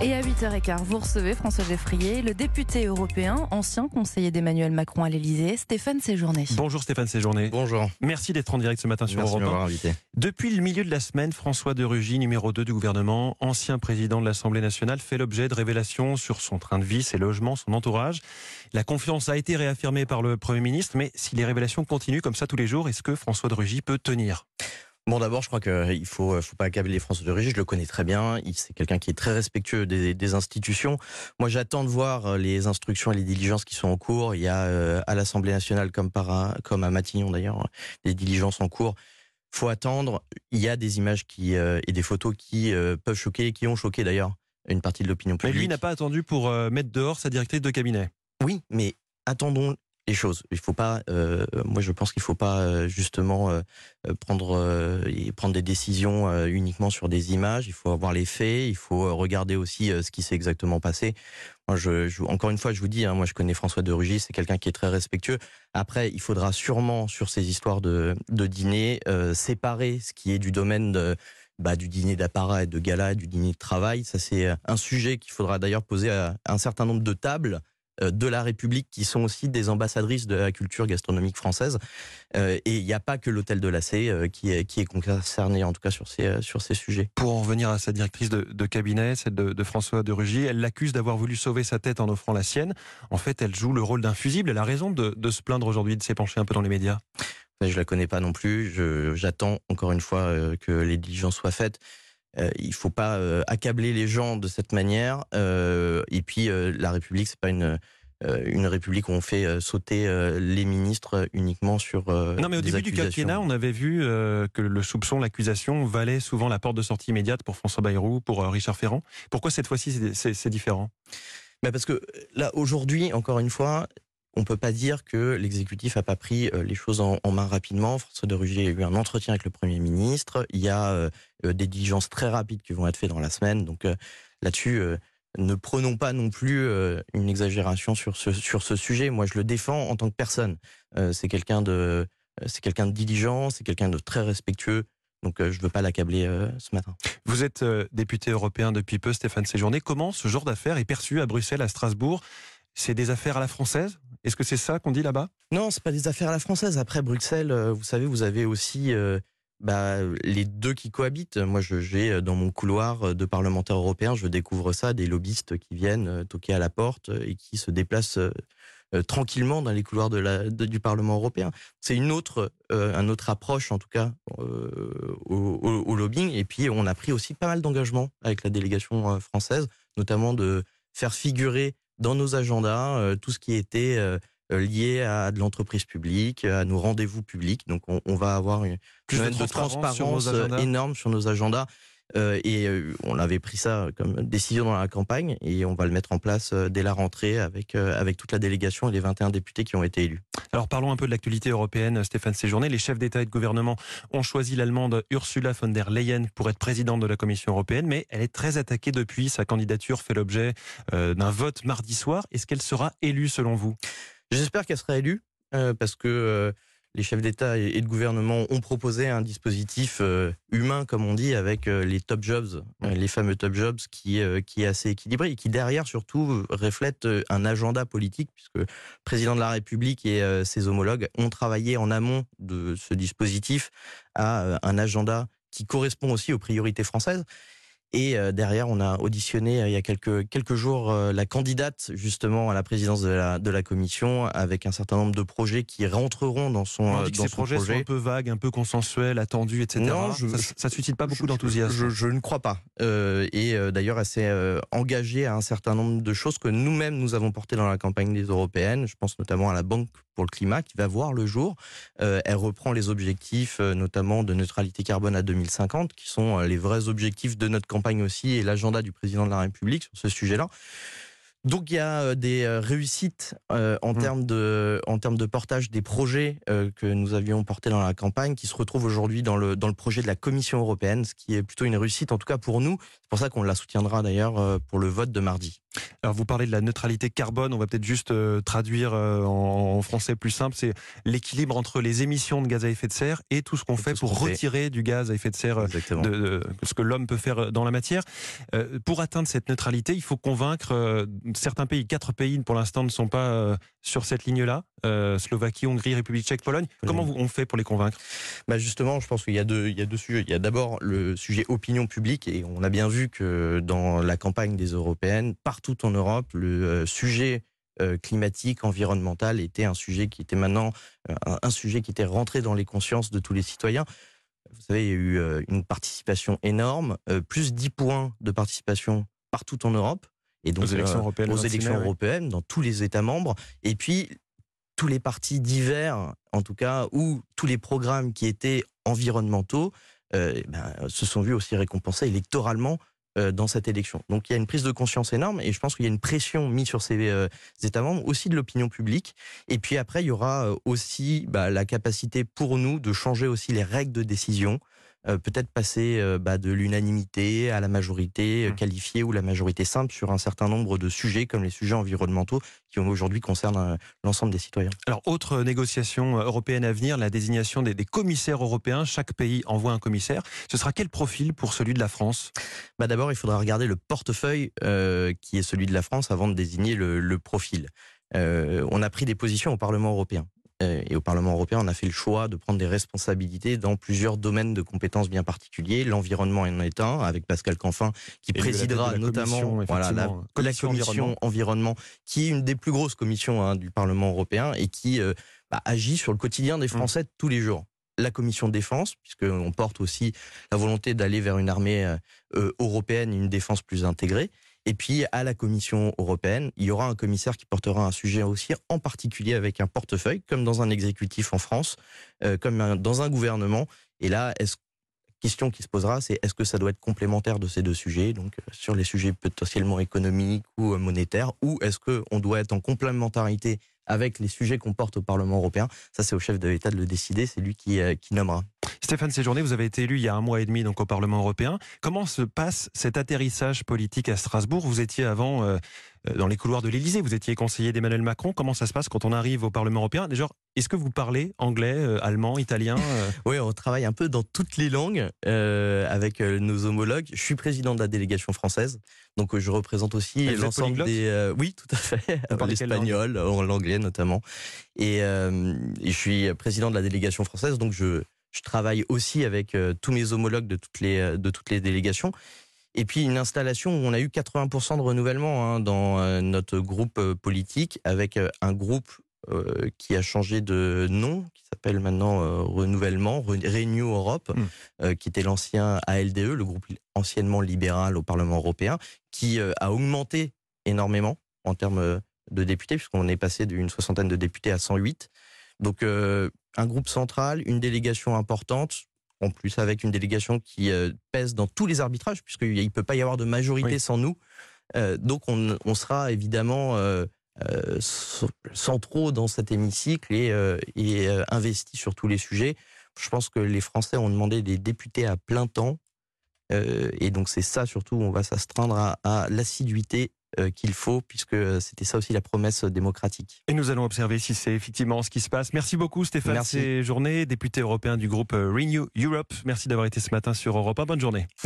Et à 8h15, vous recevez François Geffrier, le député européen, ancien conseiller d'Emmanuel Macron à l'Elysée, Stéphane Séjourné. Bonjour Stéphane Séjourné. Bonjour. Merci d'être en direct ce matin sur Merci Europe de 1. m'avoir invité. Depuis le milieu de la semaine, François de Rugy, numéro 2 du gouvernement, ancien président de l'Assemblée nationale, fait l'objet de révélations sur son train de vie, ses logements, son entourage. La confiance a été réaffirmée par le Premier ministre, mais si les révélations continuent comme ça tous les jours, est-ce que François de Rugy peut tenir ? Bon, d'abord, je crois qu'il ne faut pas accabler François de Rugy. Je le connais très bien. C'est quelqu'un qui est très respectueux des institutions. Moi, j'attends de voir les instructions et les diligences qui sont en cours. Il y a à l'Assemblée nationale, comme à Matignon d'ailleurs, des diligences en cours. Faut attendre. Il y a des images et des photos qui peuvent choquer, qui ont choqué d'ailleurs une partie de l'opinion publique. Mais lui n'a pas attendu pour mettre dehors sa directrice de cabinet. Oui, mais attendons les choses. Il faut pas. Moi, je pense qu'il faut pas justement prendre des décisions uniquement sur des images. Il faut avoir les faits. Il faut regarder aussi ce qui s'est exactement passé. Moi, encore une fois, je vous dis, moi, je connais François de Rugy. C'est quelqu'un qui est très respectueux. Après, il faudra sûrement sur ces histoires de dîner séparer ce qui est du domaine du dîner d'apparat et de gala, et du dîner de travail. Ça, c'est un sujet qu'il faudra d'ailleurs poser à un certain nombre de tables de la République qui sont aussi des ambassadrices de la culture gastronomique française. Et il n'y a pas que l'hôtel de la C qui est concerné, en tout cas sur ces sujets. Pour en revenir à sa directrice de cabinet, celle de François de Rugy, elle l'accuse d'avoir voulu sauver sa tête en offrant la sienne. En fait, elle joue le rôle d'un fusible. Elle a raison de se plaindre aujourd'hui, de s'épancher un peu dans les médias. Je la connais pas non plus. J'attends encore une fois que les diligences soient faites. Il faut pas accabler les gens de cette manière. Et puis la République, c'est pas une République où on fait sauter les ministres uniquement sur non, mais au début du quinquennat, on avait vu que le soupçon, l'accusation valait souvent la porte de sortie immédiate pour François Bayrou, pour Richard Ferrand. Pourquoi cette fois-ci c'est différent ? Parce que là, aujourd'hui, encore une fois, on ne peut pas dire que l'exécutif n'a pas pris les choses en main rapidement. François de Rugy a eu un entretien avec le Premier ministre. Il y a des diligences très rapides qui vont être faites dans la semaine. Donc là-dessus, ne prenons pas non plus une exagération sur ce sujet. Moi, je le défends en tant que personne. C'est quelqu'un de diligent, c'est quelqu'un de très respectueux. Donc je ne veux pas l'accabler ce matin. Vous êtes député européen depuis peu, Stéphane Séjourné. Comment ce genre d'affaires est perçu à Bruxelles, à Strasbourg ? C'est des affaires à la française ? Est-ce que c'est ça qu'on dit là-bas ? Non, c'est pas des affaires à la française. Après, Bruxelles, vous savez, vous avez aussi les deux qui cohabitent. Moi, j'ai dans mon couloir de parlementaires européens, je découvre ça, des lobbyistes qui viennent toquer à la porte et qui se déplacent tranquillement dans les couloirs du Parlement européen. C'est une autre approche, en tout cas, au lobbying. Et puis, on a pris aussi pas mal d'engagements avec la délégation française, notamment de faire figurer dans nos agendas tout ce qui était lié à de l'entreprise publique, à nos rendez-vous publics. Donc on va avoir une de transparence énorme sur nos agendas. On avait pris ça comme décision dans la campagne et on va le mettre en place dès la rentrée avec toute la délégation et les 21 députés qui ont été élus. Alors parlons un peu de l'actualité européenne, Stéphane Séjourné. Les chefs d'État et de gouvernement ont choisi l'Allemande Ursula von der Leyen pour être présidente de la Commission européenne, mais elle est très attaquée depuis. Sa candidature fait l'objet d'un vote mardi soir. Est-ce qu'elle sera élue selon vous ? J'espère qu'elle sera élue parce que les chefs d'État et de gouvernement ont proposé un dispositif humain, comme on dit, avec les top jobs, les fameux top jobs, qui est assez équilibré et qui derrière surtout reflète un agenda politique, puisque le président de la République et ses homologues ont travaillé en amont de ce dispositif à un agenda qui correspond aussi aux priorités françaises. Et derrière, on a auditionné il y a quelques jours la candidate justement à la présidence de la commission avec un certain nombre de projets qui rentreront dans son projet. On dit que ces projets sont un peu vagues, un peu consensuels, attendus, etc. Non, ça suscite pas beaucoup d'enthousiasme. Je ne crois pas. D'ailleurs, elle s'est engagée à un certain nombre de choses que nous-mêmes nous avons portées dans la campagne des européennes. Je pense notamment à la Banque pour le climat qui va voir le jour. Elle reprend les objectifs notamment de neutralité carbone à 2050 qui sont les vrais objectifs de notre campagne aussi et l'agenda du président de la République sur ce sujet-là. Donc il y a des réussites en termes de portage des projets que nous avions portés dans la campagne qui se retrouvent aujourd'hui dans le projet de la Commission européenne, ce qui est plutôt une réussite en tout cas pour nous. C'est pour ça qu'on la soutiendra d'ailleurs pour le vote de mardi. Alors vous parlez de la neutralité carbone, on va peut-être juste traduire en français plus simple, c'est l'équilibre entre les émissions de gaz à effet de serre et tout ce qu'on fait pour retirer du gaz à effet de serre de ce que l'homme peut faire dans la matière. Pour atteindre cette neutralité, il faut convaincre certains pays. 4 pays pour l'instant ne sont pas sur cette ligne-là, Slovaquie, Hongrie, République tchèque, Pologne. Comment on fait pour les convaincre? Justement, je pense qu'il y a deux sujets. Il y a d'abord le sujet opinion publique, et on a bien vu que dans la campagne des européennes, partout en Europe, le sujet climatique, environnemental était un sujet qui était maintenant un sujet qui était rentré dans les consciences de tous les citoyens. Vous savez, il y a eu une participation énorme, plus 10 points de participation partout en Europe, et donc aux élections européennes, dans tous les États membres. Et puis tous les partis divers, en tout cas, ou tous les programmes qui étaient environnementaux, se sont vus aussi récompensés électoralement dans cette élection. Donc il y a une prise de conscience énorme, et je pense qu'il y a une pression mise sur ces États membres, aussi de l'opinion publique. Et puis après, il y aura aussi la capacité pour nous de changer aussi les règles de décision, peut-être passer de l'unanimité à la majorité qualifiée ou la majorité simple sur un certain nombre de sujets, comme les sujets environnementaux qui aujourd'hui concernent l'ensemble des citoyens. Alors, autre négociation européenne à venir, la désignation des commissaires européens. Chaque pays envoie un commissaire. Ce sera quel profil pour celui de la France? D'abord, il faudra regarder le portefeuille qui est celui de la France avant de désigner le profil. On a pris des positions au Parlement européen. Et au Parlement européen, on a fait le choix de prendre des responsabilités dans plusieurs domaines de compétences bien particuliers. L'environnement en est un, avec Pascal Canfin, qui présidera notamment la commission environnement, qui est une des plus grosses commissions du Parlement européen, et qui agit sur le quotidien des Français tous les jours. La commission défense, puisqu'on porte aussi la volonté d'aller vers une armée européenne, une défense plus intégrée. Et puis, à la Commission européenne, il y aura un commissaire qui portera un sujet aussi, en particulier avec un portefeuille, comme dans un exécutif en France, comme dans un gouvernement. Et là, question qui se posera, c'est est-ce que ça doit être complémentaire de ces deux sujets, donc sur les sujets potentiellement économiques ou monétaires, ou est-ce qu'on doit être en complémentarité avec les sujets qu'on porte au Parlement européen? Ça, c'est au chef de l'État de le décider, c'est lui qui nommera. Stéphane Séjourné, vous avez été élu il y a 1 mois et demi donc au Parlement européen. Comment se passe cet atterrissage politique à Strasbourg? Vous étiez avant dans les couloirs de l'Élysée, vous étiez conseiller d'Emmanuel Macron. Comment ça se passe quand on arrive au Parlement européen? Déjà, est-ce que vous parlez anglais, allemand, italien Oui, on travaille un peu dans toutes les langues avec nos homologues. Je suis président de la délégation française, donc je représente aussi l'ensemble des... oui, tout à fait, l'espagnol, l'anglais notamment. Et je suis président de la délégation française, donc je travaille aussi avec tous mes homologues de toutes les délégations. Et puis une installation où on a eu 80% de renouvellement dans notre groupe politique, avec un groupe qui a changé de nom, qui s'appelle maintenant Renouvellement, Renew Europe, qui était l'ancien ALDE, le groupe anciennement libéral au Parlement européen, qui a augmenté énormément en termes de députés, puisqu'on est passé d'une 60aine de députés à 108. Donc un groupe central, une délégation importante, en plus avec une délégation qui pèse dans tous les arbitrages, puisqu'il ne peut pas y avoir de majorité sans nous. Donc on sera évidemment centraux dans cet hémicycle et investis sur tous les sujets. Je pense que les Français ont demandé des députés à plein temps, et donc c'est ça surtout, on va s'astreindre à l'assiduité qu'il faut, puisque c'était ça aussi la promesse démocratique. Et nous allons observer si c'est effectivement ce qui se passe. Merci beaucoup Stéphane Séjourné, député européen du groupe Renew Europe. Merci d'avoir été ce matin sur Europe 1. Bonne journée.